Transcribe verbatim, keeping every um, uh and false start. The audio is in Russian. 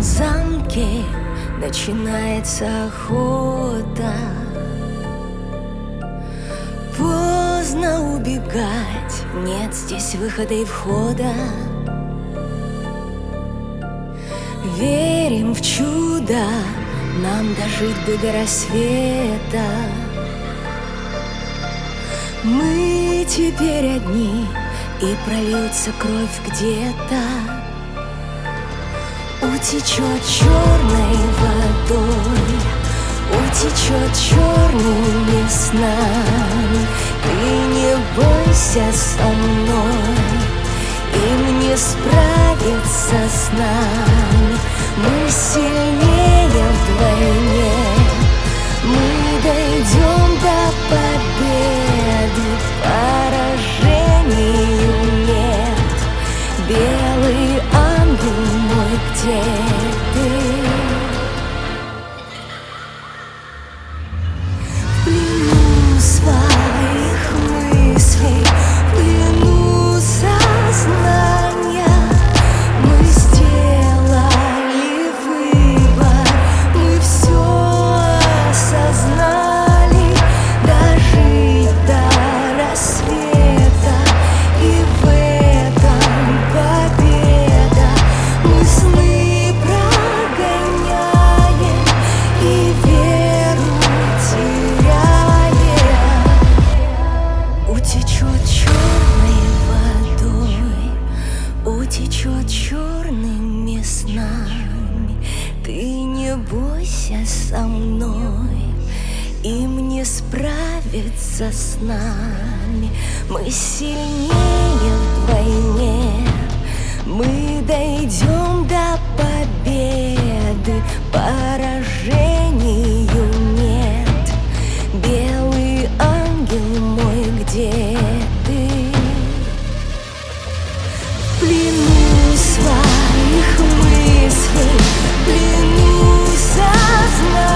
замке начинается охота. Поздно убегать, нет здесь выхода и входа. Верим в чудо, нам дожить бы до рассвета. Мы теперь одни, и прольется кровь где-то. Утечет черной водой, утечет черными снами. Ты не бойся со мной, им не справиться с нами. Мы сильнее вдвойне, мы дойдем до победы. Поражению нет. Белый ангел мой, где ты? В плену своих мыслей, в плену сознания мы сделали выбор, мы все осознали. Дожить до рассвета, и в этом победа. Мы сны прогоняем и веру теряем. Утечет черной водой, утечет черными снами. Ты не бойся со мной, им не справиться с нами. Мы сильнее вдвойне, мы дойдем до победы. Поражению нет. Белый ангел мой, где ты? В плену своих мыслей, в плену сознания